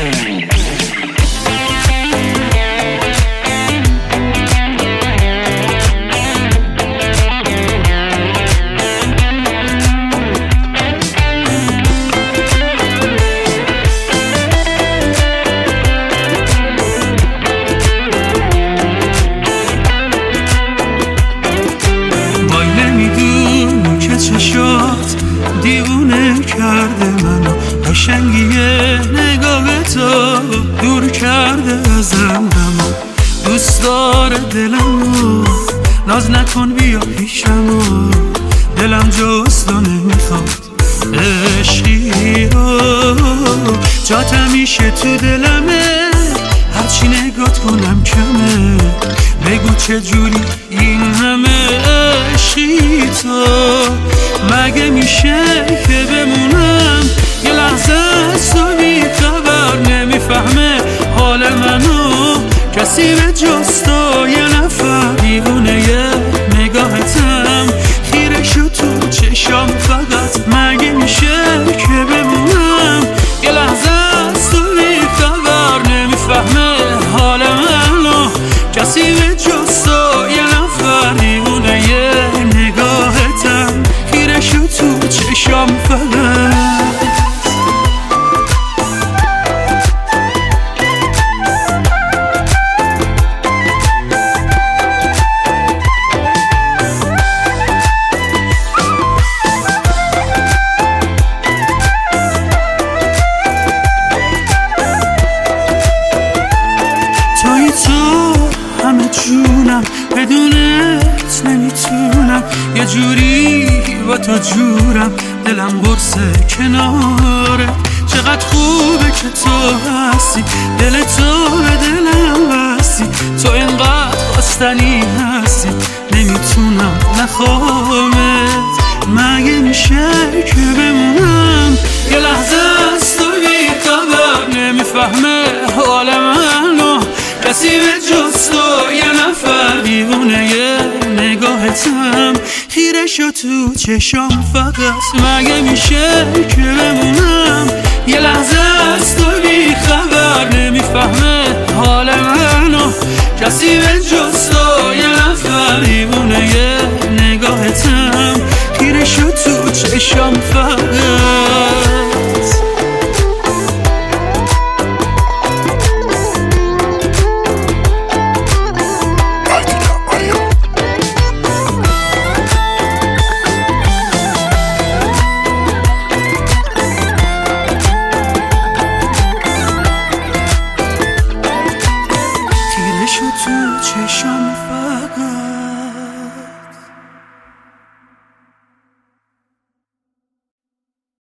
دیوونه کرده منو، قشنگی نگاه تو دور کرده ازم غمو. دوست داره دلمو، ناز نکن بیا پیشمو، دلم جست و نمیخواد عشقی رو. جات همیشه تو دلمه، هرچی نگات کنم کمه. بگو چجوری این همه عشقی تو؟ مگه میشه که بمونم یه لحظه از تو بی خبر؟ نمیفهمه حال منو کسی به جز تو، یه نفر. دیوونه یه نگاهتم، خیره شد تو چشام فقط. مگه میشه که بمونم یه لحظه از تو بی خبر؟ نمیفهمه حال منو کسی به جز تو، یه نفر. دیوونه یه نگاهتم، خیره شد تو چشام فقط. همه جونم، بدونت نمیتونم، یه جوری با تو جورم. دلم قرص کناره، چقدر خوبه که تو هستی. دل تو به دلم بستی، تو اینقدر خواستنی هستی. نمیتونم نخوامت. مگه میشه که بمونم یه لحظه از تو بی خبر؟ نمیفهمه حال منو کسی به جز تو، یه نفر. دیوونه یه نگاهتم، خیره شد تو چشام فقط. مگه میشه که بمونم یه لحظه از تو بی خبر؟ نمیفهمه حال منو کسی به جز تو، یه نفر. دیوونه یه نگاهتم، خیره شد تو چشام فقط. تو چشم